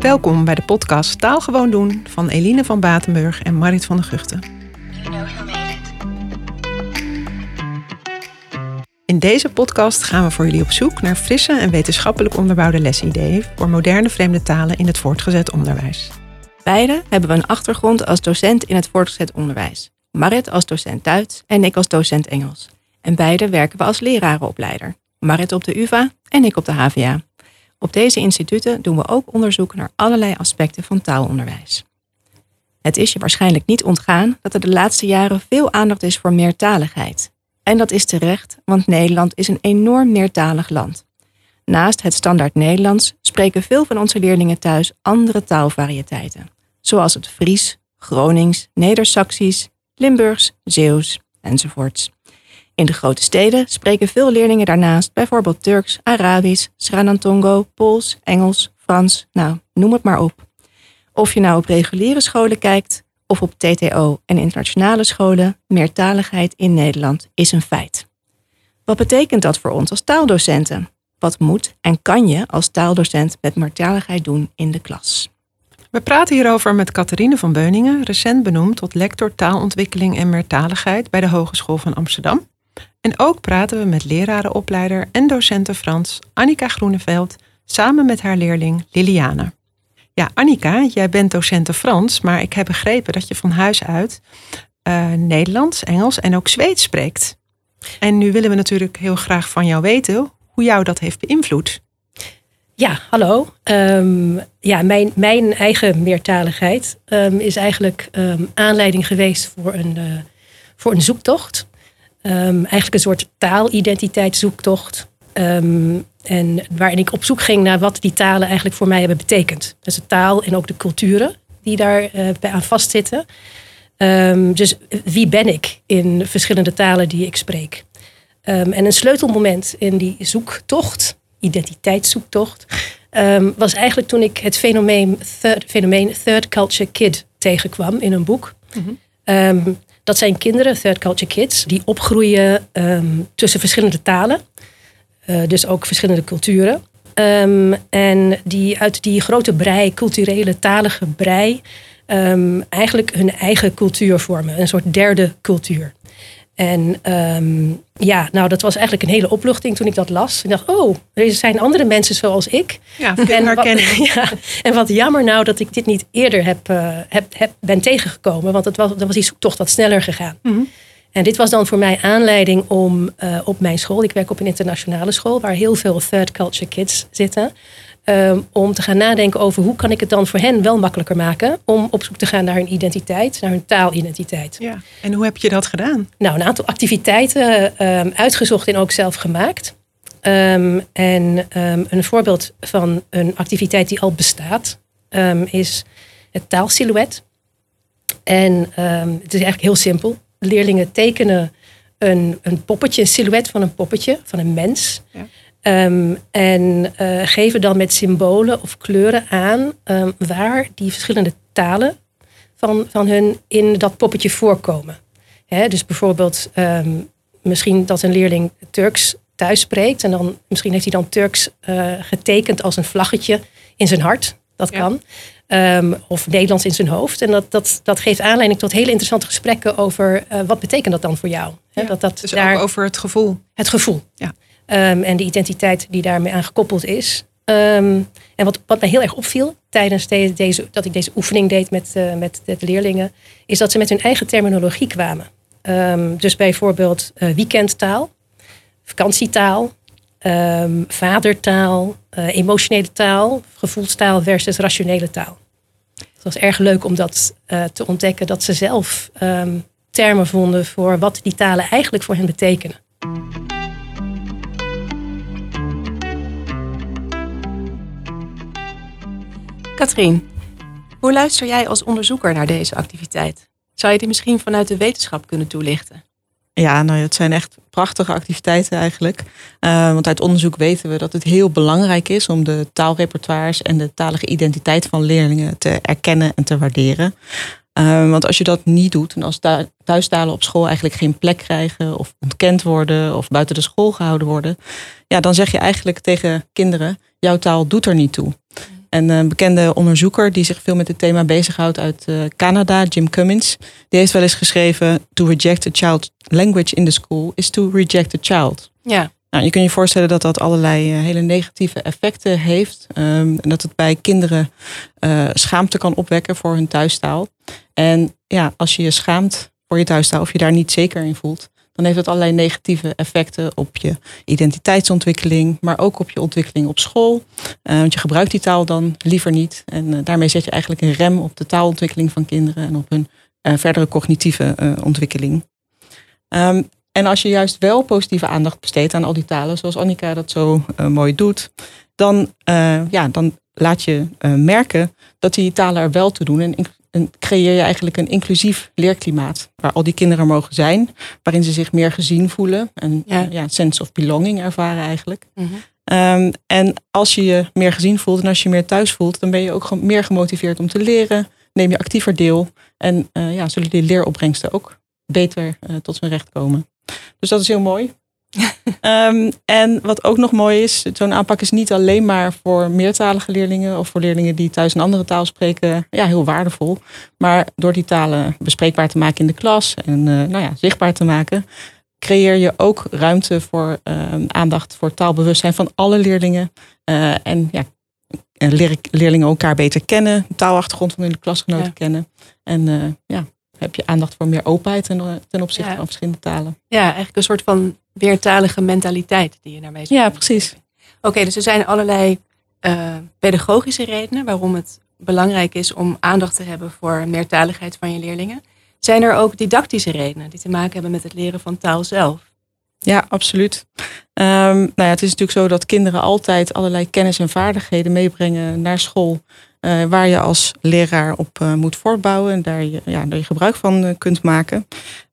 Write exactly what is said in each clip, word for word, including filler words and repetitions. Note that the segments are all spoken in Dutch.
Welkom bij de podcast Taal Gewoon Doen van Eline van Batenburg en Marit van der Guchten. In deze podcast gaan we voor jullie op zoek naar frisse en wetenschappelijk onderbouwde lesideeën voor moderne vreemde talen in het voortgezet onderwijs. Beide hebben we een achtergrond als docent in het voortgezet onderwijs. Marit als docent Duits en ik als docent Engels. En beide werken we als lerarenopleider. Marit op de U vA en ik op de H V A. Op deze instituten doen we ook onderzoek naar allerlei aspecten van taalonderwijs. Het is je waarschijnlijk niet ontgaan dat er de laatste jaren veel aandacht is voor meertaligheid. En dat is terecht, want Nederland is een enorm meertalig land. Naast het standaard Nederlands spreken veel van onze leerlingen thuis andere taalvarieteiten. Zoals het Fries, Gronings, Neder-Saksisch, Limburgs, Zeeuws enzovoorts. In de grote steden spreken veel leerlingen daarnaast bijvoorbeeld Turks, Arabisch, Sranantongo, Pools, Engels, Frans, nou, noem het maar op. Of je nou op reguliere scholen kijkt of op T T O en internationale scholen, meertaligheid in Nederland is een feit. Wat betekent dat voor ons als taaldocenten? Wat moet en kan je als taaldocent met meertaligheid doen in de klas? We praten hierover met Catharine van Beuningen, recent benoemd tot lector taalontwikkeling en meertaligheid bij de Hogeschool van Amsterdam. En ook praten we met lerarenopleider en docenten Frans Annika Groeneveld samen met haar leerling Liliane. Ja, Annika, jij bent docente Frans, maar ik heb begrepen dat je van huis uit uh, Nederlands, Engels en ook Zweeds spreekt. En nu willen we natuurlijk heel graag van jou weten hoe jou dat heeft beïnvloed. Ja, hallo. Um, ja, mijn, mijn eigen meertaligheid um, is eigenlijk um, aanleiding geweest voor een, uh, voor een zoektocht. Um, eigenlijk een soort taalidentiteitszoektocht. Um, en waarin ik op zoek ging naar wat die talen eigenlijk voor mij hebben betekend. Dus de taal en ook de culturen die daar uh, bij aan vastzitten. Um, dus wie ben ik in verschillende talen die ik spreek? Um, en een sleutelmoment in die zoektocht, identiteitszoektocht, um, was eigenlijk toen ik het fenomeen third, fenomeen third culture kid tegenkwam in een boek. Mm-hmm. Um, dat zijn kinderen, third culture kids, die opgroeien um, tussen verschillende talen. Uh, dus ook verschillende culturen. Um, en die uit die grote brei, culturele, talige brei, um, eigenlijk hun eigen cultuur vormen. Een soort derde cultuur. En um, ja, nou dat was eigenlijk een hele opluchting toen ik dat las. Ik dacht, oh, er zijn andere mensen zoals ik. Ja, veel herkenning. Ja, en wat jammer nou dat ik dit niet eerder heb, uh, heb, heb, ben tegengekomen. Want het was, dan was die zoektocht wat sneller gegaan. Mm-hmm. En dit was dan voor mij aanleiding om uh, op mijn school, ik werk op een internationale school, waar heel veel third culture kids zitten, um, om te gaan nadenken over hoe kan ik het dan voor hen wel makkelijker maken om op zoek te gaan naar hun identiteit, naar hun taalidentiteit. Ja. En hoe heb je dat gedaan? Nou, een aantal activiteiten um, uitgezocht en ook zelf gemaakt. Um, en um, een voorbeeld van een activiteit die al bestaat um, is het taalsilhouet. En um, het is eigenlijk heel simpel. Leerlingen tekenen een, een poppetje, een silhouet van een poppetje, van een mens. Ja. Um, en uh, geven dan met symbolen of kleuren aan um, waar die verschillende talen van, van hun in dat poppetje voorkomen. He, dus bijvoorbeeld um, misschien dat een leerling Turks thuis spreekt en dan misschien heeft hij dan Turks uh, getekend als een vlaggetje in zijn hart. Dat ja. kan. Um, of Nederlands in zijn hoofd. En dat, dat, dat geeft aanleiding tot hele interessante gesprekken over uh, wat betekent dat dan voor jou. Ja, He, dat, dat dus daar, ook over het gevoel. Het gevoel. Ja. Um, en de identiteit die daarmee aan gekoppeld is. Um, en wat, wat mij heel erg opviel tijdens de, deze, dat ik deze oefening deed met, uh, met de leerlingen, is dat ze met hun eigen terminologie kwamen. Um, dus bijvoorbeeld uh, weekendtaal, vakantietaal, um, vadertaal, uh, emotionele taal, gevoelstaal versus rationele taal. Het was erg leuk om dat uh, te ontdekken, dat ze zelf um, termen vonden voor wat die talen eigenlijk voor hen betekenen. Katrien, hoe luister jij als onderzoeker naar deze activiteit? Zou je die misschien vanuit de wetenschap kunnen toelichten? Ja, nou, het zijn echt prachtige activiteiten eigenlijk. Uh, want uit onderzoek weten we dat het heel belangrijk is om de taalrepertoires en de talige identiteit van leerlingen te erkennen en te waarderen. Uh, want als je dat niet doet en als thuistalen op school eigenlijk geen plek krijgen of ontkend worden of buiten de school gehouden worden, ja, dan zeg je eigenlijk tegen kinderen, jouw taal doet er niet toe. En een bekende onderzoeker die zich veel met dit thema bezighoudt uit uh, Canada, Jim Cummins, die heeft wel eens geschreven: to reject a child's language in the school is to reject a child. Ja. Nou, je kunt je voorstellen dat dat allerlei uh, hele negatieve effecten heeft. Um, en dat het bij kinderen uh, schaamte kan opwekken voor hun thuistaal. En ja, als je je schaamt voor je thuistaal of je daar niet zeker in voelt, dan heeft dat allerlei negatieve effecten op je identiteitsontwikkeling, maar ook op je ontwikkeling op school. Uh, want je gebruikt die taal dan liever niet. En uh, daarmee zet je eigenlijk een rem op de taalontwikkeling van kinderen en op hun uh, verdere cognitieve uh, ontwikkeling. Um, en als je juist wel positieve aandacht besteedt aan al die talen, zoals Annika dat zo uh, mooi doet, dan, uh, ja, dan laat je uh, merken dat die talen er wel toe doen. En, en creëer je eigenlijk een inclusief leerklimaat waar al die kinderen mogen zijn, waarin ze zich meer gezien voelen en ja. Ja, sense of belonging ervaren eigenlijk. Mm-hmm. Um, en als je je meer gezien voelt en als je je meer thuis voelt, dan ben je ook meer gemotiveerd om te leren. Neem je actiever deel en uh, ja, zullen die leeropbrengsten ook beter uh, tot zijn recht komen. Dus dat is heel mooi. um, en wat ook nog mooi is, zo'n aanpak is niet alleen maar voor meertalige leerlingen of voor leerlingen die thuis een andere taal spreken, ja, heel waardevol. Maar door die talen bespreekbaar te maken in de klas en uh, nou ja, zichtbaar te maken, creëer je ook ruimte voor uh, aandacht voor taalbewustzijn van alle leerlingen. Uh, en ja, leer, leerlingen elkaar beter kennen, de taalachtergrond van hun klasgenoten ja. kennen. En uh, ja, heb je aandacht voor meer openheid ten, ten opzichte ja. van verschillende talen. Ja, eigenlijk een soort van weertalige mentaliteit die je daarmee zegt. Ja, precies. Oké, okay, dus er zijn allerlei uh, pedagogische redenen waarom het belangrijk is om aandacht te hebben voor meertaligheid van je leerlingen. Zijn er ook didactische redenen die te maken hebben met het leren van taal zelf? Ja, absoluut. Um, nou ja, het is natuurlijk zo dat kinderen altijd allerlei kennis en vaardigheden meebrengen naar school, Uh, waar je als leraar op uh, moet voortbouwen en daar je, ja, daar je gebruik van uh, kunt maken.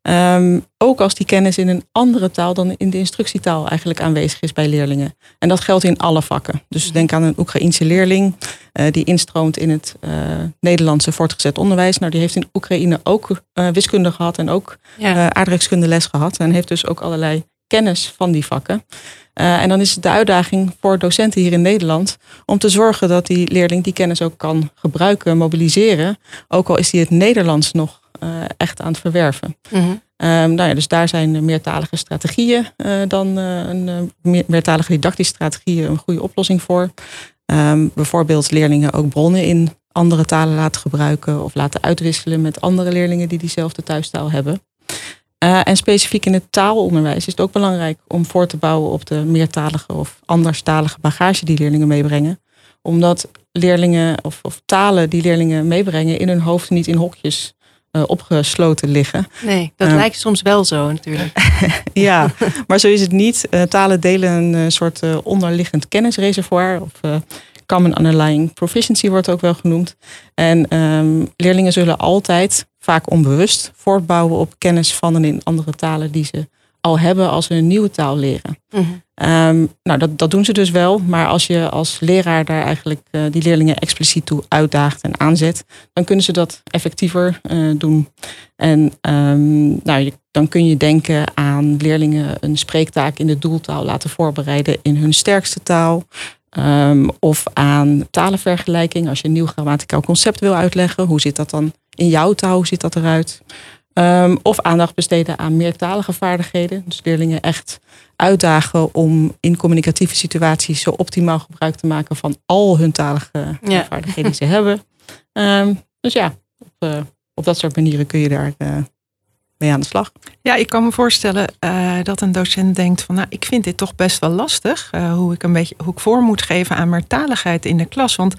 Um, ook als die kennis in een andere taal dan in de instructietaal eigenlijk aanwezig is bij leerlingen. En dat geldt in alle vakken. Dus denk aan een Oekraïense leerling uh, die instroomt in het uh, Nederlandse voortgezet onderwijs. Nou, die heeft in Oekraïne ook uh, wiskunde gehad en ook ja. uh, aardrijkskunde les gehad. En heeft dus ook allerlei kennis van die vakken. Uh, en dan is het de uitdaging voor docenten hier in Nederland om te zorgen dat die leerling die kennis ook kan gebruiken, mobiliseren. Ook al is die het Nederlands nog uh, echt aan het verwerven. Mm-hmm. Um, nou ja, dus daar zijn meertalige strategieën uh, dan uh, een uh, meertalige didactische strategieën een goede oplossing voor. Um, bijvoorbeeld leerlingen ook bronnen in andere talen laten gebruiken of laten uitwisselen met andere leerlingen die diezelfde thuistaal hebben. Uh, en specifiek in het taalonderwijs is het ook belangrijk om voor te bouwen op de meertalige of anderstalige bagage die leerlingen meebrengen. Omdat leerlingen of, of talen die leerlingen meebrengen in hun hoofd niet in hokjes uh, opgesloten liggen. Nee, dat uh, lijkt soms wel zo natuurlijk. Ja, maar zo is het niet. Uh, talen delen een uh, soort uh, onderliggend kennisreservoir of uh, Common Underlying Proficiency wordt ook wel genoemd. En um, leerlingen zullen altijd, vaak onbewust, voortbouwen op kennis van en in andere talen die ze al hebben als ze een nieuwe taal leren. Mm-hmm. Um, nou, dat, dat doen ze dus wel. Maar als je als leraar daar eigenlijk uh, die leerlingen expliciet toe uitdaagt en aanzet, dan kunnen ze dat effectiever uh, doen. En um, nou, je, dan kun je denken aan leerlingen een spreektaak in de doeltaal laten voorbereiden in hun sterkste taal. Um, of aan talenvergelijking. Als je een nieuw grammaticaal concept wil uitleggen, hoe zit dat dan in jouw taal? Hoe ziet dat eruit? Um, of aandacht besteden aan meertalige vaardigheden. Dus leerlingen echt uitdagen om in communicatieve situaties zo optimaal gebruik te maken van al hun talige ja. vaardigheden die ze hebben. Um, dus ja, op, uh, op dat soort manieren kun je daar uh, mee aan de slag. Ja, ik kan me voorstellen uh, dat een docent denkt van, nou, ik vind dit toch best wel lastig. Uh, hoe ik een beetje hoe ik voor moet geven aan meertaligheid in de klas. Want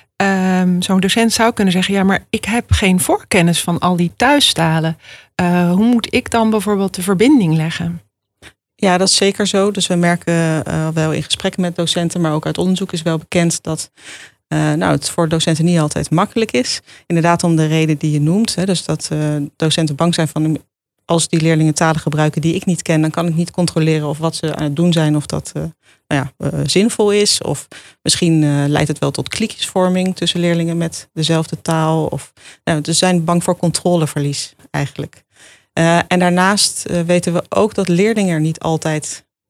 Um, zo'n docent zou kunnen zeggen, ja, maar ik heb geen voorkennis van al die thuistalen. Uh, hoe moet ik dan bijvoorbeeld de verbinding leggen? Ja, dat is zeker zo. Dus we merken uh, wel in gesprekken met docenten, maar ook uit onderzoek is wel bekend dat uh, nou, het voor docenten niet altijd makkelijk is. Inderdaad om de reden die je noemt. Hè, dus dat uh, docenten bang zijn van, als die leerlingen talen gebruiken die ik niet ken, dan kan ik niet controleren of wat ze aan het doen zijn, of dat uh, nou ja, uh, zinvol is. Of misschien uh, leidt het wel tot kliekjesvorming tussen leerlingen met dezelfde taal. Of, nou, ze zijn bang voor controleverlies eigenlijk. Uh, en daarnaast uh, weten we ook dat leerlingen er niet altijd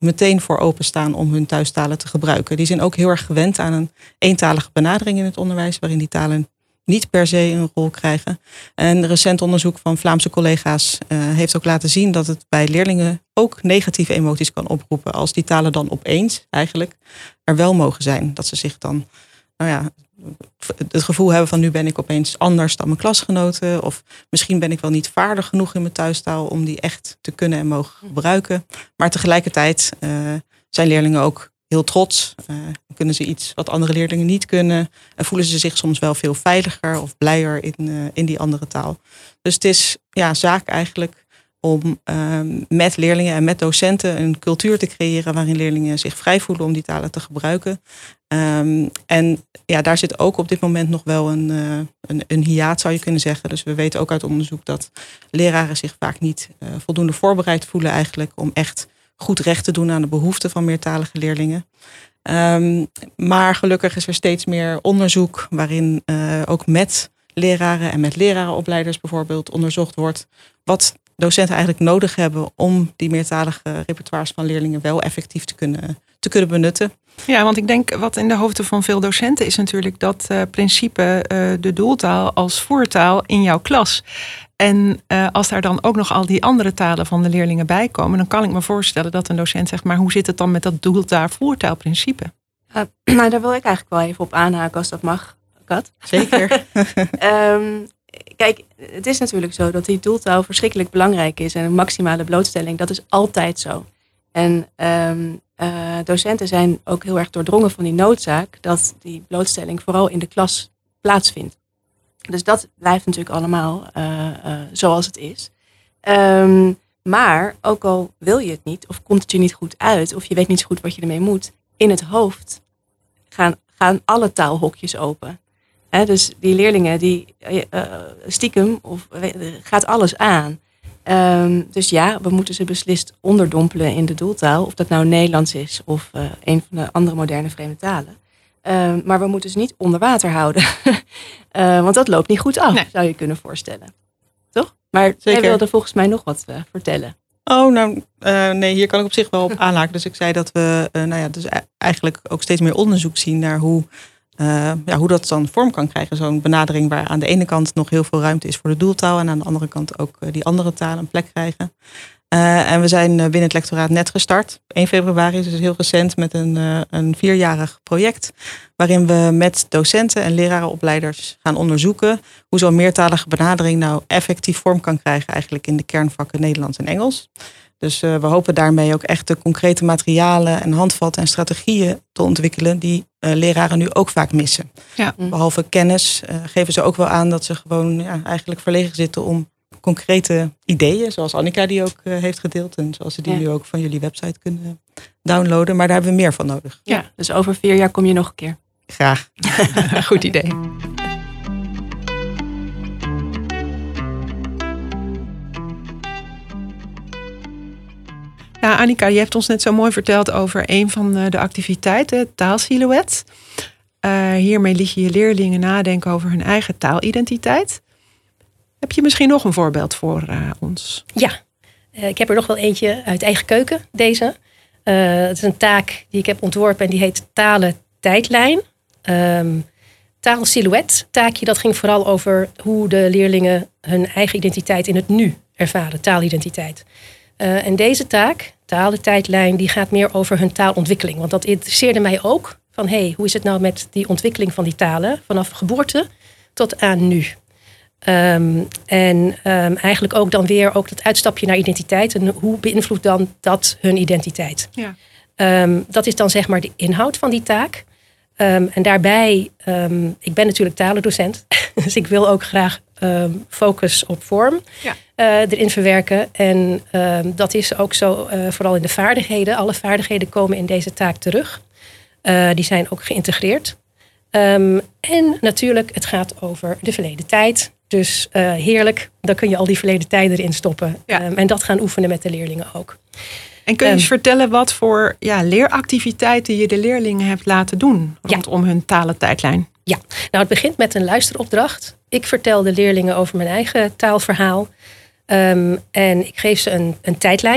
meteen voor openstaan om hun thuistalen te gebruiken. Die zijn ook heel erg gewend aan een eentalige benadering in het onderwijs, waarin die talen niet per se een rol krijgen. En recent onderzoek van Vlaamse collega's uh, heeft ook laten zien dat het bij leerlingen ook negatieve emoties kan oproepen, als die talen dan opeens eigenlijk er wel mogen zijn. Dat ze zich dan, nou ja, het gevoel hebben van nu ben ik opeens anders dan mijn klasgenoten. Of misschien ben ik wel niet vaardig genoeg in mijn thuistaal om die echt te kunnen en mogen gebruiken. Maar tegelijkertijd uh, zijn leerlingen ook heel trots. Uh, kunnen ze iets wat andere leerlingen niet kunnen. En voelen ze zich soms wel veel veiliger of blijer in, uh, in die andere taal. Dus het is ja, zaak eigenlijk om uh, met leerlingen en met docenten een cultuur te creëren waarin leerlingen zich vrij voelen om die talen te gebruiken. Um, en ja, daar zit ook op dit moment nog wel een, uh, een, een hiaat, zou je kunnen zeggen. Dus we weten ook uit onderzoek dat leraren zich vaak niet uh, voldoende voorbereid voelen eigenlijk om echt goed recht te doen aan de behoeften van meertalige leerlingen. Um, maar gelukkig is er steeds meer onderzoek waarin uh, ook met leraren en met lerarenopleiders bijvoorbeeld onderzocht wordt wat docenten eigenlijk nodig hebben om die meertalige repertoires van leerlingen wel effectief te kunnen, te kunnen benutten. Ja, want ik denk wat in de hoofden van veel docenten is natuurlijk dat uh, principe uh, de doeltaal als voertaal in jouw klas. En uh, als daar dan ook nog al die andere talen van de leerlingen bij komen, dan kan ik me voorstellen dat een docent zegt, maar hoe zit het dan met dat doeltaal-voertaalprincipe? Uh, nou, daar wil ik eigenlijk wel even op aanhaken als dat mag, Kat. Zeker. um, kijk, het is natuurlijk zo dat die doeltaal verschrikkelijk belangrijk is en een maximale blootstelling, dat is altijd zo. En um, uh, docenten zijn ook heel erg doordrongen van die noodzaak dat die blootstelling vooral in de klas plaatsvindt. Dus dat blijft natuurlijk allemaal uh, uh, zoals het is. Um, maar ook al wil je het niet, of komt het je niet goed uit, of je weet niet zo goed wat je ermee moet, in het hoofd gaan, gaan alle taalhokjes open. He, dus die leerlingen, die uh, stiekem, of uh, gaat alles aan. Um, dus ja, we moeten ze beslist onderdompelen in de doeltaal, of dat nou Nederlands is of uh, een van de andere moderne vreemde talen. Uh, maar we moeten ze niet onder water houden. uh, want dat loopt niet goed af, nee. Zou je kunnen voorstellen. Toch? Maar jij wilde volgens mij nog wat uh, vertellen. Oh, nou, uh, nee, hier kan ik op zich wel op aanhaken. Dus ik zei dat we uh, nou ja, dus eigenlijk ook steeds meer onderzoek zien naar hoe, uh, ja, hoe dat dan vorm kan krijgen. Zo'n benadering waar aan de ene kant nog heel veel ruimte is voor de doeltaal en aan de andere kant ook uh, die andere talen een plek krijgen. Uh, en we zijn uh, binnen het lectoraat net gestart. één februari, dus heel recent, met een, uh, een vierjarig project. Waarin we met docenten en lerarenopleiders gaan onderzoeken hoe zo'n meertalige benadering nou effectief vorm kan krijgen eigenlijk in de kernvakken Nederlands en Engels. Dus uh, we hopen daarmee ook echt de concrete materialen en handvatten en strategieën te ontwikkelen die uh, leraren nu ook vaak missen. Ja. Behalve kennis uh, geven ze ook wel aan dat ze gewoon ja, eigenlijk verlegen zitten om concrete ideeën, zoals Annika die ook uh, heeft gedeeld en zoals ze die ja. nu ook van jullie website kunnen downloaden. Maar daar hebben we meer van nodig. Ja, dus over vier jaar kom je nog een keer. Graag. Goed idee. Ja, Annika, je hebt ons net zo mooi verteld over een van de activiteiten, het taalsilhouet. Uh, hiermee liet je je leerlingen nadenken over hun eigen taalidentiteit. Heb je misschien nog een voorbeeld voor uh, ons? Ja, uh, ik heb er nog wel eentje uit eigen keuken, deze. Uh, het is een taak die ik heb ontworpen en die heet Talen-tijdlijn. Um, Taal-silhouet taakje, dat ging vooral over hoe de leerlingen hun eigen identiteit in het nu ervaren, taalidentiteit. Uh, en deze taak, Talen-tijdlijn, die gaat meer over hun taalontwikkeling. Want dat interesseerde mij ook. Van hé, hey, hoe is het nou met die ontwikkeling van die talen vanaf geboorte tot aan nu? Um, en um, eigenlijk ook dan weer ook dat uitstapje naar identiteit. En hoe beïnvloedt dan dat hun identiteit? Ja. Um, dat is dan zeg maar de inhoud van die taak. Um, en daarbij, um, ik ben natuurlijk talendocent. Dus ik wil ook graag um, focus op vorm ja. uh, erin verwerken. En um, dat is ook zo uh, vooral in de vaardigheden. Alle vaardigheden komen in deze taak terug. Uh, die zijn ook geïntegreerd. Um, en natuurlijk, het gaat over de verleden tijd. Dus uh, heerlijk, dan kun je al die verleden tijden erin stoppen. Ja. Um, en dat gaan oefenen met de leerlingen ook. En kun je um, eens vertellen wat voor ja, leeractiviteiten je de leerlingen hebt laten doen rondom ja. hun talentijdlijn? Ja, nou het begint met een luisteropdracht. Ik vertel de leerlingen over mijn eigen taalverhaal. Um, en ik geef ze een, een tijdlijn.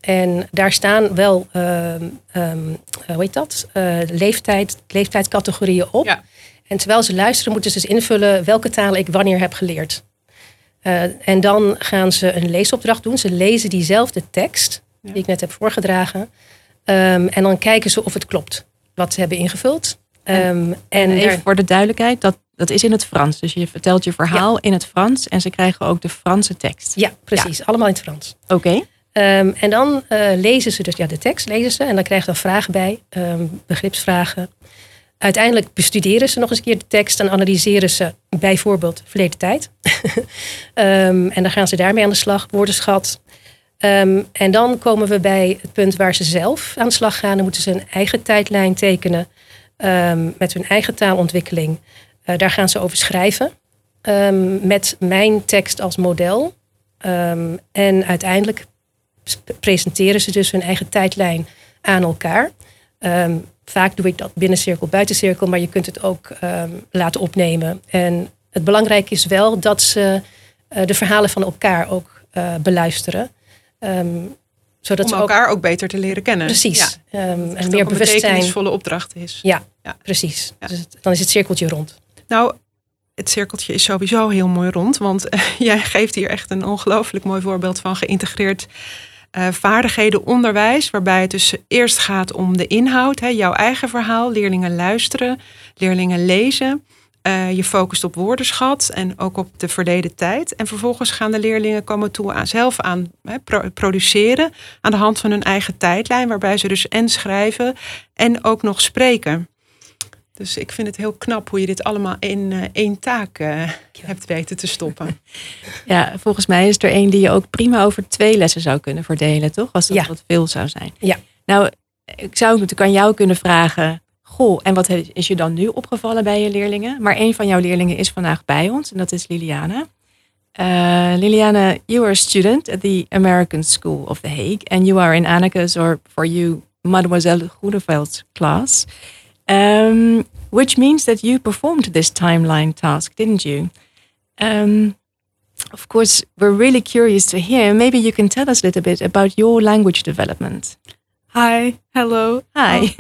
En daar staan wel, um, um, hoe heet dat, uh, leeftijd, leeftijdscategorieën op. Ja. En terwijl ze luisteren moeten ze dus invullen welke talen ik wanneer heb geleerd. Uh, en dan gaan ze een leesopdracht doen. Ze lezen diezelfde tekst ja. die ik net heb voorgedragen. Um, en dan kijken ze of het klopt wat ze hebben ingevuld. Um, en, en even daar... voor de duidelijkheid, dat, dat is in het Frans. Dus je vertelt je verhaal ja. in het Frans en ze krijgen ook de Franse tekst. Ja, precies. Ja. Allemaal in het Frans. Oké. Okay. Um, en dan uh, lezen ze dus ja, de tekst lezen ze en dan krijgen ze vragen bij, um, begripsvragen. Uiteindelijk bestuderen ze nog eens een keer de tekst en analyseren ze bijvoorbeeld verleden tijd. um, en dan gaan ze daarmee aan de slag, woordenschat. Um, en dan komen we bij het punt waar ze zelf aan de slag gaan. Dan moeten ze een eigen tijdlijn tekenen um, met hun eigen taalontwikkeling. Uh, daar gaan ze over schrijven um, met mijn tekst als model. Um, en uiteindelijk presenteren ze dus hun eigen tijdlijn aan elkaar. Um, vaak doe ik dat binnen cirkel, buiten cirkel, maar je kunt het ook um, laten opnemen. En het belangrijke is wel dat ze uh, de verhalen van elkaar ook uh, beluisteren. Um, zodat Om ze elkaar ook, ook beter te leren kennen. Precies. Ja. Um, en meer bewustzijn. Een betekenisvolle opdracht is. Ja, ja. precies. Ja. Dus het, dan is het cirkeltje rond. Nou, het cirkeltje is sowieso heel mooi rond. Want uh, jij geeft hier echt een ongelooflijk mooi voorbeeld van geïntegreerd uh, vaardighedenonderwijs. Waarbij het dus eerst gaat om de inhoud. Hè, jouw eigen verhaal. Leerlingen luisteren. Leerlingen lezen. Uh, je focust op woordenschat en ook op de verleden tijd. En vervolgens gaan de leerlingen komen toe aan zelf aan hè, pro- produceren. Aan de hand van hun eigen tijdlijn. Waarbij ze dus en schrijven en ook nog spreken. Dus ik vind het heel knap hoe je dit allemaal in uh, één taak uh, hebt weten te stoppen. Ja, volgens mij is er één die je ook prima over twee lessen zou kunnen verdelen, toch? Als dat ja. wat veel zou zijn. Ja. Nou, ik zou natuurlijk aan jou kunnen vragen... Goh, en wat is je dan nu opgevallen bij je leerlingen? Maar een van jouw leerlingen is vandaag bij ons en dat is Liliana. Uh, Liliana, you are a student at the American School of The Hague. And you are in Annike's, or for you, Mademoiselle Goedeveld's class. Um, which means that you performed this timeline task, didn't you? Um, of course, we're really curious to hear. Maybe you can tell us a little bit about your language development. Hi, hello. Hi.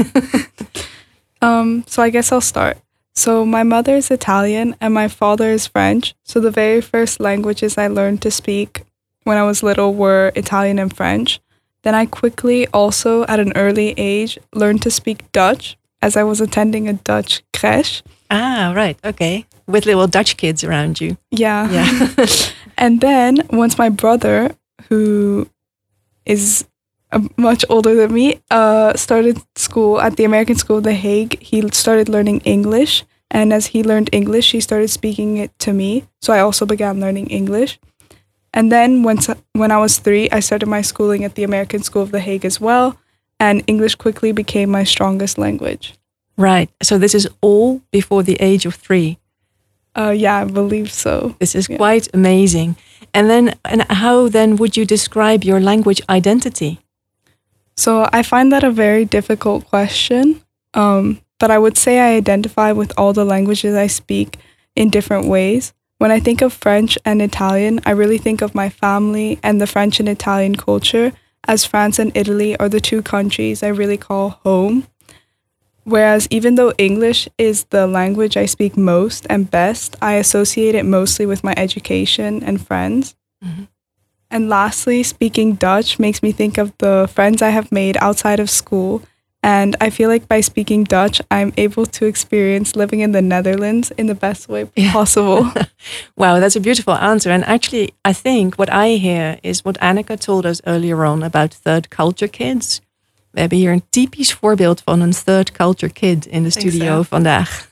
um, so I guess I'll start. So my mother is Italian and my father is French. So the very first languages I learned to speak when I was little were Italian and French. Then I quickly also, at an early age, learned to speak Dutch, as I was attending a Dutch creche. Ah, right. Okay. With little Dutch kids around you. Yeah. Yeah. And then once my brother, who is uh, much older than me, uh, started school at the American School of The Hague, he started learning English. And as he learned English, he started speaking it to me. So I also began learning English. And then once, when I was three, I started my schooling at the American School of The Hague as well. And English quickly became my strongest language. Right. So this is all before the age of three. Uh, yeah, I believe so. This is yeah. quite amazing. And then, and how then would you describe your language identity? So I find that a very difficult question. Um, but I would say I identify with all the languages I speak in different ways. When I think of French and Italian, I really think of my family and the French and Italian culture, as France and Italy are the two countries I really call home. Whereas even though English is the language I speak most and best, I associate it mostly with my education and friends. Mm-hmm. And lastly, speaking Dutch makes me think of the friends I have made outside of school. And I feel like by speaking Dutch, I'm able to experience living in the Netherlands in the best way yeah. possible. Wow, that's a beautiful answer. And actually, I think what I hear is what Anneke told us earlier on about third culture kids. We hebben hier een typisch voorbeeld van een third culture kid in de studio so. vandaag.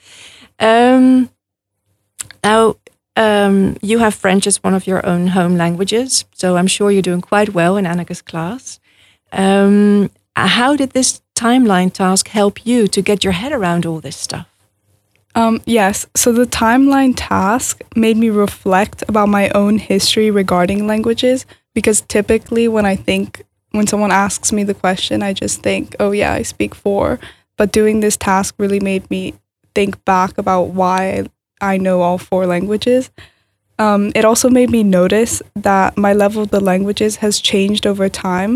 um, now, um, you have French as one of your own home languages. So I'm sure you're doing quite well in Anneke's class. Um, how did this timeline task help you to get your head around all this stuff? Um, yes, so the timeline task made me reflect about my own history regarding languages, because typically when I think, when someone asks me the question, I just think, oh yeah, I speak four. But doing this task really made me think back about why I know all four languages. Um, it also made me notice that my level of the languages has changed over time.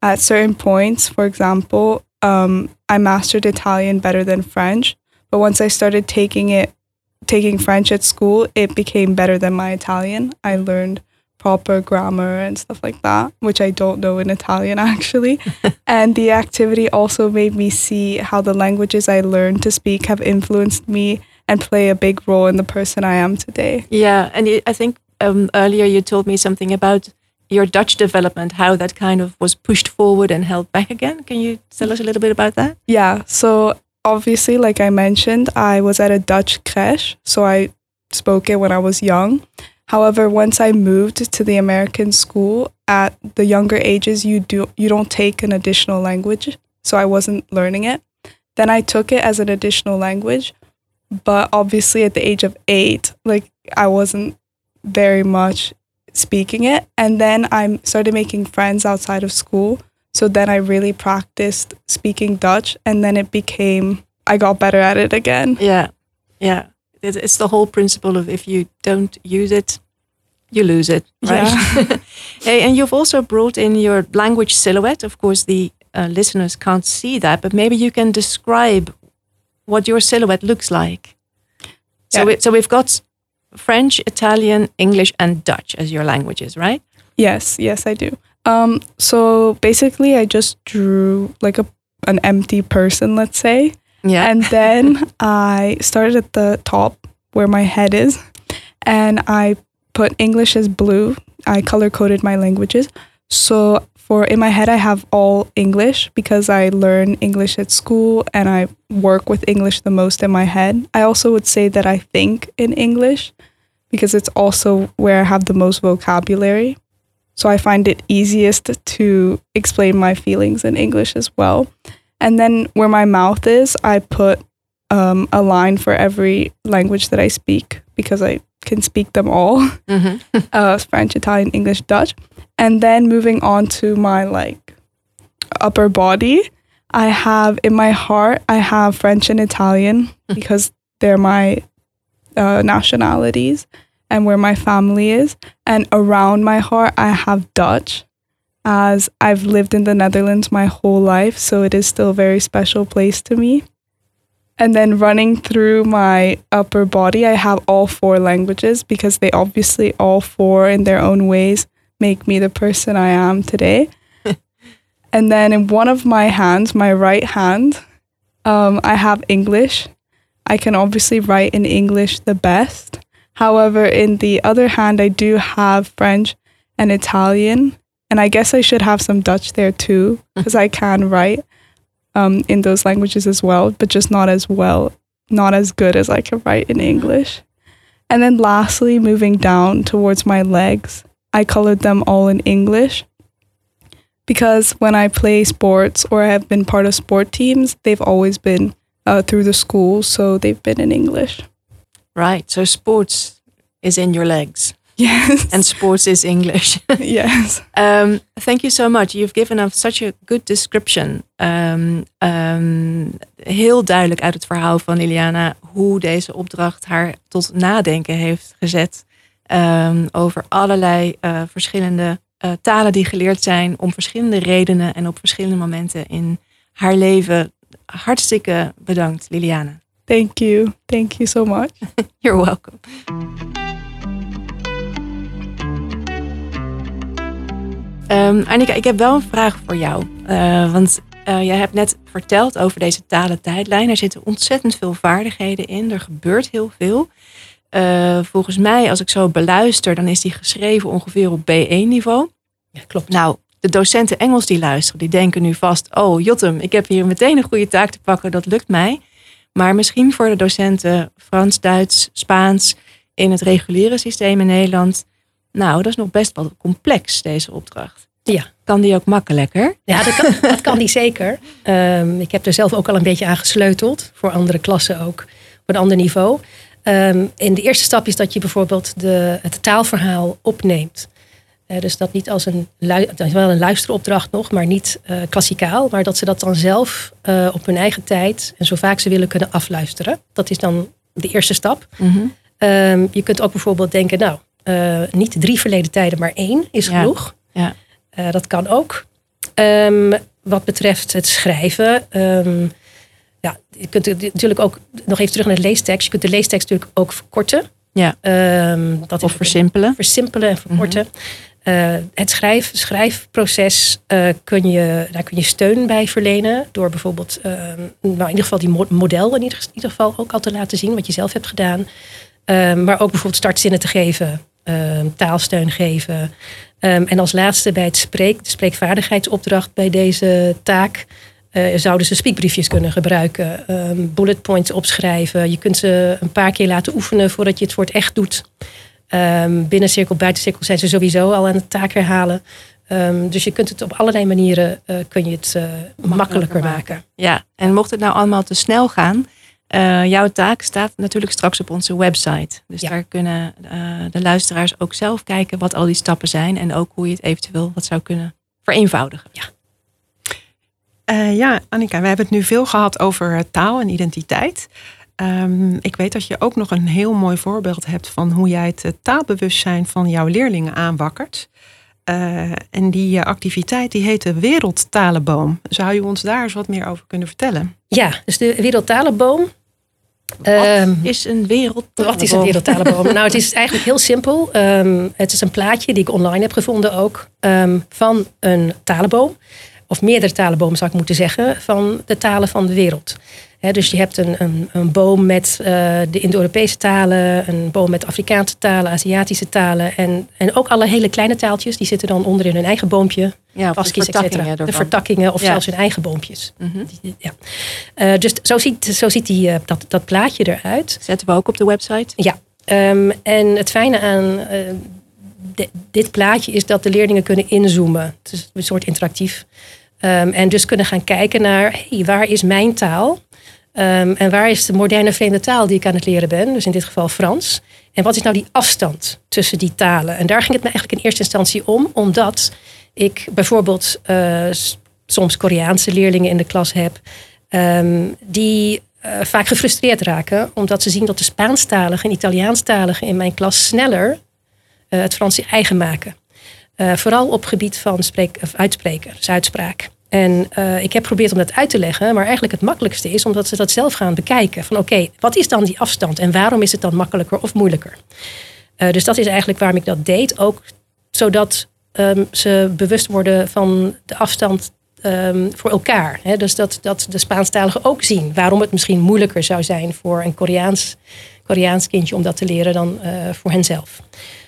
at certain points. For example, um, I mastered Italian better than French, but once I started taking it, taking French at school, it became better than my Italian. I learned proper grammar and stuff like that, which I don't know in Italian actually. And the activity also made me see how the languages I learned to speak have influenced me and play a big role in the person I am today. Yeah, and I think um, earlier you told me something about your Dutch development, how that kind of was pushed forward and held back again. Can you tell us a little bit about that? Yeah, so obviously, like I mentioned, I was at a Dutch creche, so I spoke it when I was young. However, once I moved to the American school, at the younger ages, you do you don't take an additional language, so I wasn't learning it. Then I took it as an additional language, but obviously at the age of eight, like I wasn't very much speaking it. And then I started making friends outside of school. So then I really practiced speaking Dutch, and then it became, I got better at it again. Yeah, yeah. It's the whole principle of if you don't use it, you lose it, right? Yeah. Hey, and you've also brought in your language silhouette. Of course, the uh, listeners can't see that, but maybe you can describe what your silhouette looks like. So, yeah. we, so we've got French, Italian, English, and Dutch as your languages, right? Yes, yes, I do. Um, so basically, I just drew like a an empty person, let's say. Yeah. And then I started at the top where my head is, and I put English as blue. I color coded my languages. So for in my head, I have all English because I learn English at school and I work with English the most in my head. I also would say that I think in English because it's also where I have the most vocabulary. So I find it easiest to explain my feelings in English as well. And then where my mouth is, I put um, a line for every language that I speak because I can speak them all. Mm-hmm. uh, French, Italian, English, Dutch. And then moving on to my like upper body, I have in my heart, I have French and Italian because they're my uh, nationalities and where my family is. And around my heart, I have Dutch, as I've lived in the Netherlands my whole life, so it is still a very special place to me. And then running through my upper body, I have all four languages because they obviously all four in their own ways make me the person I am today. And then in one of my hands, my right hand, um, I have English. I can obviously write in English the best. However, in the other hand, I do have French and Italian. And I guess I should have some Dutch there too, because I can write um, in those languages as well, but just not as well, not as good as I can write in English. And then lastly, moving down towards my legs, I colored them all in English because when I play sports or I have been part of sport teams, they've always been uh, through the school, so they've been in English. Right, so sports is in your legs. Yes. And sports is English. Yes. Um, thank you so much. You've given us such a good description. Um, um, heel duidelijk uit het verhaal van Liliana hoe deze opdracht haar tot nadenken heeft gezet. Um, over allerlei uh, verschillende uh, talen die geleerd zijn om verschillende redenen en op verschillende momenten in haar leven. Hartstikke bedankt, Liliana. Thank you. Thank you so much. You're welcome. Um, Annika, ik heb wel een vraag voor jou. Uh, want uh, jij hebt net verteld over deze talentijdlijn. Er zitten ontzettend veel vaardigheden in. Er gebeurt heel veel. Uh, volgens mij, als ik zo beluister, dan is die geschreven ongeveer op B één niveau. Ja, klopt. Nou, de docenten Engels die luisteren, die denken nu vast... oh, Jottem, ik heb hier meteen een goede taak te pakken. Dat lukt mij. Maar misschien voor de docenten Frans, Duits, Spaans... in het reguliere systeem in Nederland... nou, dat is nog best wel complex, deze opdracht. Ja. Kan die ook makkelijker? Ja, dat kan, dat kan die zeker. Um, ik heb er zelf ook al een beetje aan gesleuteld. Voor andere klassen ook. Op een ander niveau. Um, en de eerste stap is dat je bijvoorbeeld de, het taalverhaal opneemt. Uh, dus dat niet als een, dat is wel een luisteropdracht nog, maar niet uh, klassikaal. Maar dat ze dat dan zelf uh, op hun eigen tijd en zo vaak ze willen kunnen afluisteren. Dat is dan de eerste stap. Mm-hmm. Um, je kunt ook bijvoorbeeld denken, nou, uh, niet drie verleden tijden, maar één is ja. genoeg. Ja. Uh, dat kan ook. Um, wat betreft het schrijven. Um, ja, je kunt natuurlijk ook nog even terug naar de leestekst. Je kunt de leestekst natuurlijk ook verkorten. Ja. Um, dat of versimpelen. Versimpelen en verkorten. Mm-hmm. Uh, het schrijf, schrijfproces uh, kun je, daar kun je steun bij verlenen. Door bijvoorbeeld uh, nou in ieder geval die model in ieder, in ieder geval ook al te laten zien. Wat je zelf hebt gedaan. Uh, maar ook bijvoorbeeld startzinnen te geven. Uh, taalsteun geven. Um, en als laatste bij het spreek, de spreekvaardigheidsopdracht bij deze taak. Uh, zouden ze speakbriefjes kunnen gebruiken. Um, bullet points opschrijven. Je kunt ze een paar keer laten oefenen voordat je het voor het echt doet. Um, binnencirkel, buitencirkel zijn ze sowieso al aan het taak herhalen. Um, dus je kunt het op allerlei manieren uh, kun je het uh, makkelijker, makkelijker maken. maken. Ja, en mocht het nou allemaal te snel gaan. Uh, jouw taak staat natuurlijk straks op onze website. Dus ja. daar kunnen uh, de luisteraars ook zelf kijken wat al die stappen zijn. En ook hoe je het eventueel wat zou kunnen vereenvoudigen. Ja. Uh, ja, Annika, we hebben het nu veel gehad over taal en identiteit. Um, ik weet dat je ook nog een heel mooi voorbeeld hebt van hoe jij het taalbewustzijn van jouw leerlingen aanwakkert. Uh, en die uh, activiteit die heet de Wereldtalenboom. Zou je ons daar eens wat meer over kunnen vertellen? Ja, dus de Wereldtalenboom. Wat um, is een wereldtalenboom? Wat is een wereldtalenboom? Nou, het is eigenlijk heel simpel. Um, het is een plaatje die ik online heb gevonden ook. Um, van een talenboom. Of meerdere talenbomen zou ik moeten zeggen. Van de talen van de wereld. He, dus je hebt een, een, een boom met uh, de Indo-Europese talen. Een boom met Afrikaanse talen, Aziatische talen. En, en ook alle hele kleine taaltjes. Die zitten dan onder in hun eigen boompje. Ja, of de vertakkingen. De vertakkingen of ja. zelfs hun eigen boompjes. Mm-hmm. Ja. Uh, dus zo ziet, zo ziet die, uh, dat, dat plaatje eruit. Zetten we ook op de website? Ja. Um, en het fijne aan uh, de, dit plaatje is dat de leerlingen kunnen inzoomen. Het is een soort interactief. Um, en dus kunnen gaan kijken naar, hey, waar is mijn taal? Um, en waar is de moderne vreemde taal die ik aan het leren ben? Dus in dit geval Frans. En wat is nou die afstand tussen die talen? En daar ging het me eigenlijk in eerste instantie om. Omdat ik bijvoorbeeld uh, soms Koreaanse leerlingen in de klas heb. Um, die uh, vaak gefrustreerd raken. Omdat ze zien dat de Spaanstaligen en Italiaanstaligen in mijn klas sneller uh, het Frans eigen maken. Uh, vooral op gebied van spreek, of uitspreken, dus uitspraak. En uh, ik heb geprobeerd om dat uit te leggen. Maar eigenlijk het makkelijkste is omdat ze dat zelf gaan bekijken. Van oké, okay, wat is dan die afstand? En waarom is het dan makkelijker of moeilijker? Uh, dus dat is eigenlijk waarom ik dat deed. Ook zodat um, ze bewust worden van de afstand um, voor elkaar. He, dus dat, dat de Spaanstaligen ook zien. Waarom het misschien moeilijker zou zijn voor een Koreaans, Koreaans kindje om dat te leren dan uh, voor henzelf.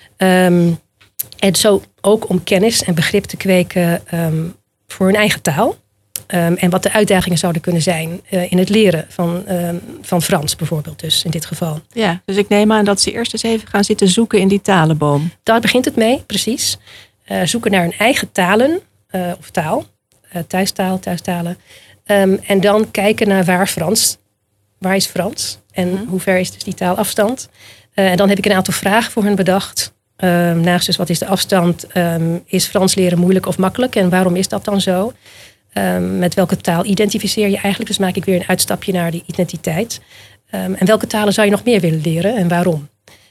Um, en zo ook om kennis en begrip te kweken um, voor hun eigen taal. Um, en wat de uitdagingen zouden kunnen zijn uh, in het leren van, um, van Frans bijvoorbeeld. Dus in dit geval. Ja, dus ik neem aan dat ze eerst eens even gaan zitten zoeken in die talenboom. Daar begint het mee, precies. Uh, zoeken naar hun eigen talen uh, of taal. Uh, thuistaal, thuistalen. Um, en dan kijken naar waar Frans. Waar is Frans? En mm-hmm. hoe ver is dus die taalafstand? Uh, en dan heb ik een aantal vragen voor hen bedacht. Um, naast dus wat is de afstand? Um, is Frans leren moeilijk of makkelijk? En waarom is dat dan zo? Um, met welke taal identificeer je eigenlijk? Dus maak ik weer een uitstapje naar die identiteit. Um, en welke talen zou je nog meer willen leren en waarom?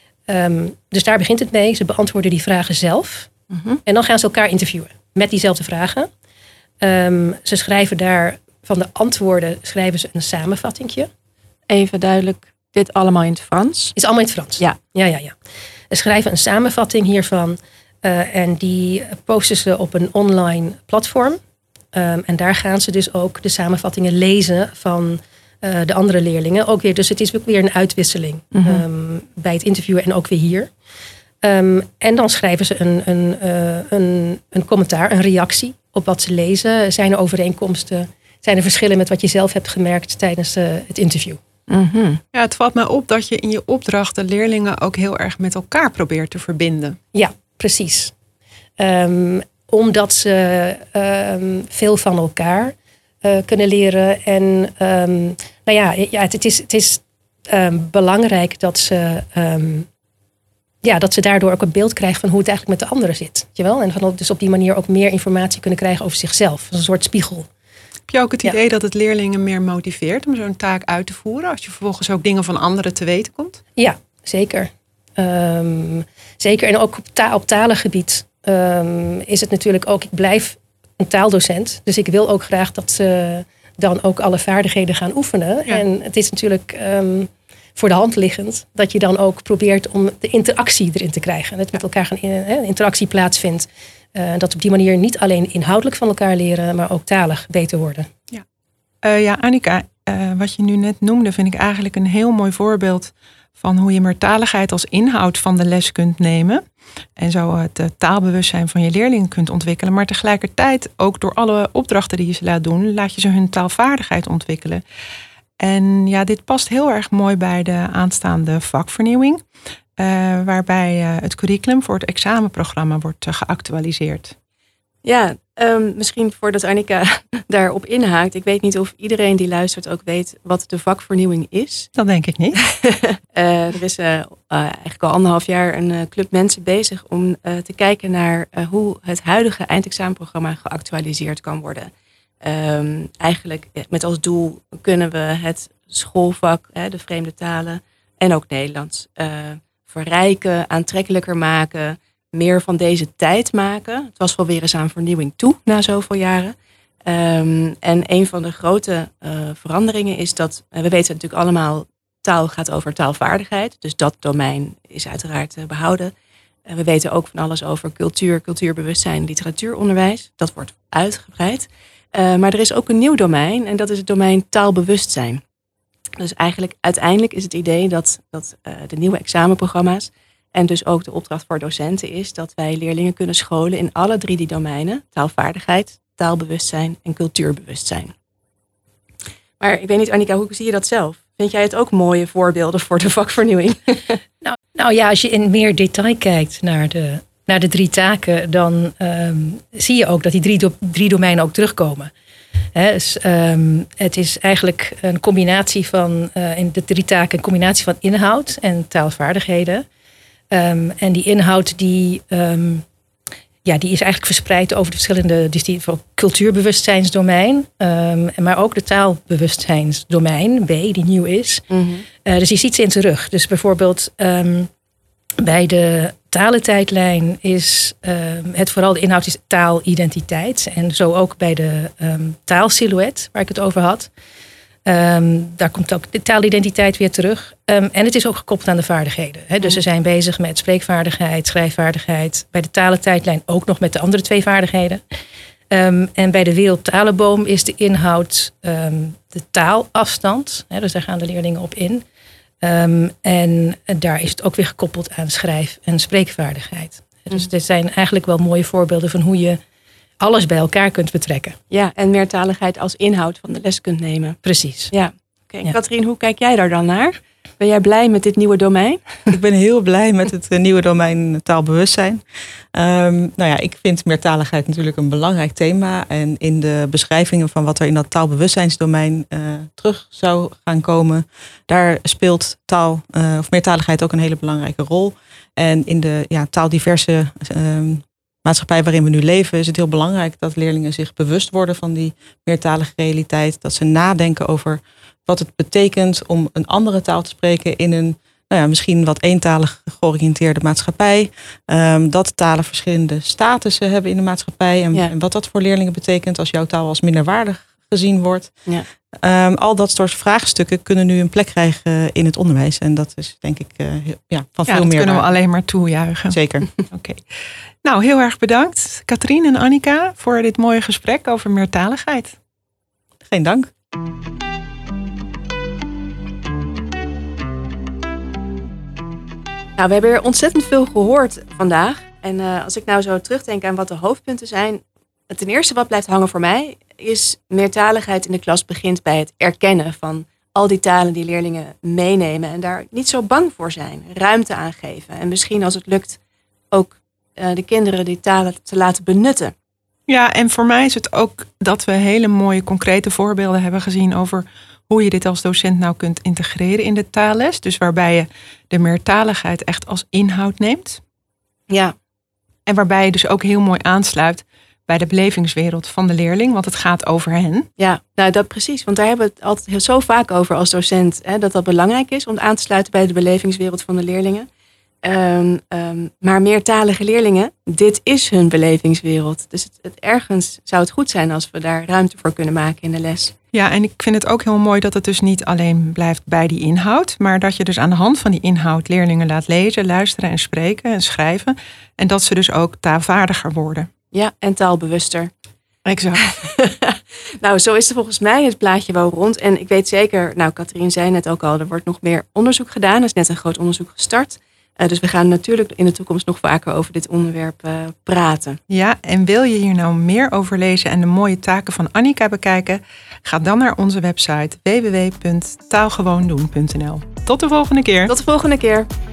Um, dus daar begint het mee. Ze beantwoorden die vragen zelf. Mm-hmm. En dan gaan ze elkaar interviewen met diezelfde vragen. Um, ze schrijven daar van de antwoorden schrijven ze een samenvattingje. Even duidelijk, dit allemaal in het Frans? Is allemaal in het Frans. Ja. Ja, ja, ja. Ze schrijven een samenvatting hiervan. Uh, en die posten ze op een online platform. Um, en daar gaan ze dus ook de samenvattingen lezen van uh, de andere leerlingen. Ook weer, dus het is ook weer een uitwisseling mm-hmm. um, bij het interviewen en ook weer hier. Um, en dan schrijven ze een, een, uh, een, een commentaar, een reactie op wat ze lezen. Zijn er overeenkomsten? Zijn er verschillen met wat je zelf hebt gemerkt tijdens uh, het interview? Mm-hmm. Ja, het valt mij op dat je in je opdracht de leerlingen ook heel erg met elkaar probeert te verbinden. Ja, precies. Um, omdat ze um, veel van elkaar uh, kunnen leren. En um, nou ja, ja het, het is, het is um, belangrijk dat ze, um, ja, dat ze daardoor ook een beeld krijgen van hoe het eigenlijk met de anderen zit. Weet je wel? En van, dus op die manier ook meer informatie kunnen krijgen over zichzelf. Een soort spiegel. Heb je ook het idee ja. dat het leerlingen meer motiveert om zo'n taak uit te voeren? Als je vervolgens ook dingen van anderen te weten komt? Ja, zeker. Um, zeker. En ook op, ta- op talengebied um, is het natuurlijk ook... Ik blijf een taaldocent. Dus ik wil ook graag dat ze dan ook alle vaardigheden gaan oefenen. Ja. En het is natuurlijk um, voor de hand liggend dat je dan ook probeert om de interactie erin te krijgen. Dat met elkaar gaan, uh, interactie plaatsvindt. Uh, dat op die manier niet alleen inhoudelijk van elkaar leren, maar ook talig beter worden. Ja, uh, ja Annika, uh, wat je nu net noemde, vind ik eigenlijk een heel mooi voorbeeld van hoe je meertaligheid als inhoud van de les kunt nemen. En zo het uh, taalbewustzijn van je leerlingen kunt ontwikkelen. Maar tegelijkertijd ook door alle opdrachten die je ze laat doen, laat je ze hun taalvaardigheid ontwikkelen. En ja, dit past heel erg mooi bij de aanstaande vakvernieuwing. Uh, waarbij uh, het curriculum voor het examenprogramma wordt uh, geactualiseerd. Ja, um, misschien voordat Annika daarop inhaakt. Ik weet niet of iedereen die luistert ook weet wat de vakvernieuwing is. Dat denk ik niet. uh, er is uh, uh, eigenlijk al anderhalf jaar een uh, club mensen bezig om uh, te kijken naar uh, hoe het huidige eindexamenprogramma geactualiseerd kan worden. Um, eigenlijk met als doel kunnen we het schoolvak, hè, de vreemde talen en ook Nederlands uh, verrijken, aantrekkelijker maken, meer van deze tijd maken. Het was wel weer eens aan vernieuwing toe na zoveel jaren. Um, en een van de grote uh, veranderingen is dat, uh, we weten natuurlijk allemaal, taal gaat over taalvaardigheid. Dus dat domein is uiteraard uh, behouden. Uh, we weten ook van alles over cultuur, cultuurbewustzijn, literatuuronderwijs. Dat wordt uitgebreid. Uh, maar er is ook een nieuw domein en dat is het domein taalbewustzijn. Dus eigenlijk uiteindelijk is het idee dat, dat uh, de nieuwe examenprogramma's en dus ook de opdracht voor docenten is dat wij leerlingen kunnen scholen in alle drie die domeinen. Taalvaardigheid, taalbewustzijn en cultuurbewustzijn. Maar ik weet niet, Annika, hoe zie je dat zelf? Vind jij het ook mooie voorbeelden voor de vakvernieuwing? Nou, nou ja, als je in meer detail kijkt naar de, naar de drie taken, dan um, zie je ook dat die drie, do, drie domeinen ook terugkomen. He, dus, um, het is eigenlijk een combinatie van, uh, in de drie taken, een combinatie van inhoud en taalvaardigheden. Um, en die inhoud die, um, ja, die is eigenlijk verspreid over de verschillende, dus die van cultuurbewustzijnsdomein, um, maar ook de taalbewustzijnsdomein, B, die nieuw is. Mm-hmm. Uh, dus je ziet ze in terug. Dus bijvoorbeeld um, bij de talentijdlijn is um, het vooral de inhoud is taalidentiteit. En zo ook bij de um, taalsilhouet, waar ik het over had. Um, daar komt ook de taalidentiteit weer terug. Um, en het is ook gekoppeld aan de vaardigheden. Hè? Dus ze zijn bezig met spreekvaardigheid, schrijfvaardigheid. Bij de talentijdlijn ook nog met de andere twee vaardigheden. Um, en bij de Wereldtalenboom is de inhoud um, de taalafstand. Hè? Dus daar gaan de leerlingen op in. Um, en daar is het ook weer gekoppeld aan schrijf- en spreekvaardigheid. Dus mm. dit zijn eigenlijk wel mooie voorbeelden van hoe je alles bij elkaar kunt betrekken. Ja, en meertaligheid als inhoud van de les kunt nemen. Precies. Ja. Oké, okay. Ja. Katrien, hoe kijk jij daar dan naar? Ben jij blij met dit nieuwe domein? Ik ben heel blij met het nieuwe domein taalbewustzijn. Um, nou ja, ik vind meertaligheid natuurlijk een belangrijk thema. En in de beschrijvingen van wat er in dat taalbewustzijnsdomein uh, terug zou gaan komen, daar speelt taal uh, of meertaligheid ook een hele belangrijke rol. En in de ja, taaldiverse um, maatschappij waarin we nu leven, is het heel belangrijk dat leerlingen zich bewust worden van die meertalige realiteit. Dat ze nadenken over wat het betekent om een andere taal te spreken in een nou ja, misschien wat eentalig georiënteerde maatschappij. Um, dat talen verschillende statussen hebben in de maatschappij. En, ja. en wat dat voor leerlingen betekent als jouw taal als minderwaardig gezien wordt. Ja. Um, al dat soort vraagstukken kunnen nu een plek krijgen in het onderwijs. En dat is denk ik uh, heel, ja, van ja, veel meer. Dat kunnen we alleen maar toejuichen. Zeker. Oké. Okay. Nou, heel erg bedankt Katrien en Annika voor dit mooie gesprek over meertaligheid. Geen dank. Nou, we hebben er ontzettend veel gehoord vandaag. En uh, als ik nou zo terugdenk aan wat de hoofdpunten zijn. Ten eerste wat blijft hangen voor mij is meertaligheid in de klas begint bij het erkennen van al die talen die leerlingen meenemen. En daar niet zo bang voor zijn. Ruimte aan geven. En misschien als het lukt ook uh, de kinderen die talen te laten benutten. Ja, en voor mij is het ook dat we hele mooie concrete voorbeelden hebben gezien over hoe je dit als docent nou kunt integreren in de taalles. Dus waarbij je de meertaligheid echt als inhoud neemt. Ja. En waarbij je dus ook heel mooi aansluit bij de belevingswereld van de leerling. Want het gaat over hen. Ja, nou dat precies. Want daar hebben we het altijd heel, zo vaak over als docent. Hè, dat dat belangrijk is om aan te sluiten bij de belevingswereld van de leerlingen. Um, um, maar meertalige leerlingen, dit is hun belevingswereld. Dus het, het, ergens zou het goed zijn als we daar ruimte voor kunnen maken in de les. Ja, en ik vind het ook heel mooi dat het dus niet alleen blijft bij die inhoud, maar dat je dus aan de hand van die inhoud leerlingen laat lezen, luisteren en spreken en schrijven. En dat ze dus ook taalvaardiger worden. Ja, en taalbewuster. Exact. Nou, zo is er volgens mij het plaatje wel rond. En ik weet zeker, nou, Catherine zei net ook al, er wordt nog meer onderzoek gedaan. Er is net een groot onderzoek gestart. Uh, dus we gaan natuurlijk in de toekomst nog vaker over dit onderwerp uh, praten. Ja, en wil je hier nou meer over lezen en de mooie taken van Annika bekijken? Ga dan naar onze website w w w punt taalgewoondoen punt n l. Tot de volgende keer. Tot de volgende keer.